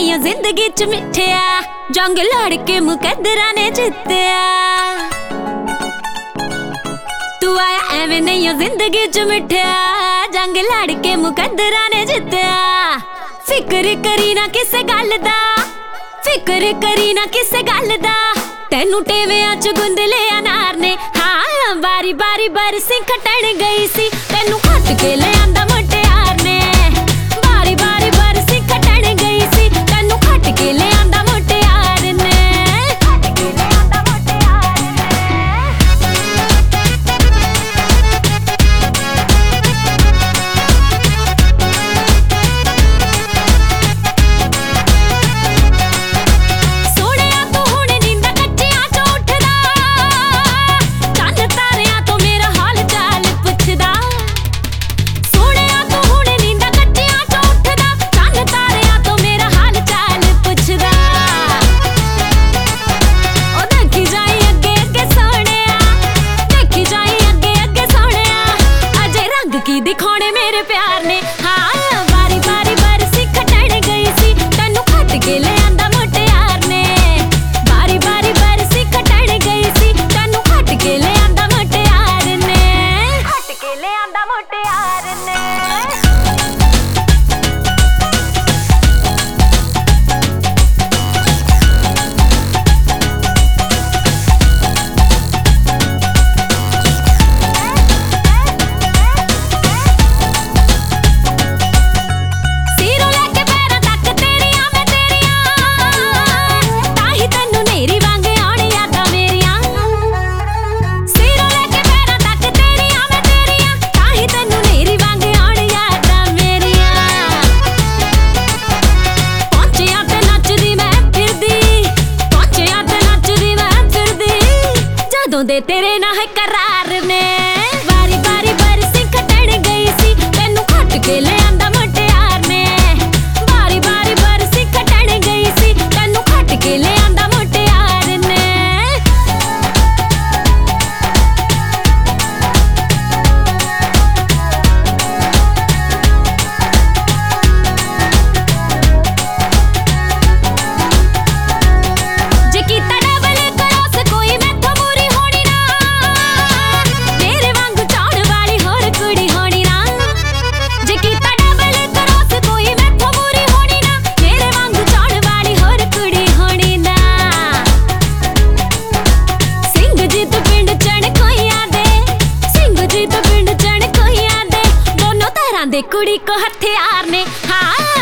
नहीं जिंदगी च मिठिया, जंग लड़ के मुकद्दरा ने जितया। तू आया एवें नहीं जिंदगी च मिठिया, जंग लड़ के मुकद्दरा ने जितया। फिक्र करी ना किसे गल दा, फिक्र करी ना किसे गल दा, तेनू टेवियां च गुंद ले अनार ने। हाँ बारी बारी बरसी खटण गई सी, तेनू खट के ले आंदा मुटियार ने। बारी बारी बरसी खटण गई सी, तेनू खट के ले आंदा मुटियार ने। खट के ले आंदा मुटियार सोनिया तू हुण नींदा कच्चियां च उठदा, चंद तारियां तो मेरा हाल चाल पुछदा। सोनिया तू हुण नींदा कच्चियां च उठदा, चंद तारियां तो मेरा हाल चाल पुछदा। ओ देखी जाई अगे अगे सोनिया, देखी जाई अगे अगे सोनिया, अजे रंग की दिखाने मेरे प्यार ने। हाँ बारी बारी बरसी खटण गई सी, तेनू खट के ले आंदा मुटियार ने। बारी बारी बरसी खटण गई सी, तेनू खट के ले आंदा मुटियार ने। खट के ले आंदा मुटियार ने। सिरों लेके पैरां तक तेरियां मैं तेरियां, ताही तैनू नेरी वांग आउण यादां मेरियां। सिरों लेके पैरां तक तेरियां मैं तेरियां, ताही तैनू नेरी वांग आउण यादां मेरियां। पहुंचियां ते नचदी मैं फिरदी, पहुंचियां ते नचदी मैं फिरदी, जदों दे तेरे नाल करार ने। बारी बारी बरसी खटण गई सी, तेनू खट के ले आंदा मुटियार ने। बारी बारी बरसी खटण गई सी, तेनू खट के ले आंदा मुटियार ने। जे कीता डबल क्रॉस कोई मैथों मूरी होनी ना, मेरे वांगू चाहण वाली होर कुड़ी होनी ना। जे कीता डबल क्रॉस कोई मैथों मूरी होनी ना, मेरे वांगू चाहण वाली होर कुड़ी होनी ना। ਸਿੰਘ जीत पिंड चणकोइयां दे, ਸਿੰਘ जीत पिंड चणकोइयां दे, दोनों तरह दे कुड़ी को हथियार ने। हाँ